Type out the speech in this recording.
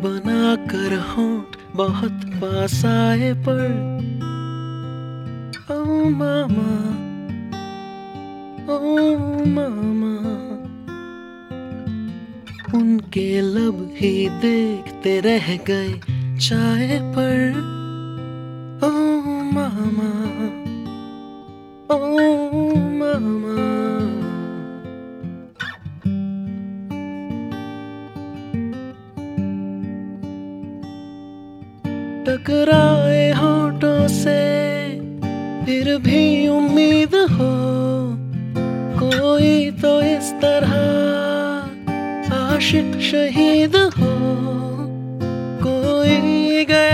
बना कर होंठ बहुत पास आए पर ओ मामा, ओ मामा, उनके लब ही देखते रह गए चाय पर ओ मामा, ओ मामा। टकराए होठों से फिर भी उम्मीद हो, कोई तो इस तरह आशिक शहीद हो, कोई गया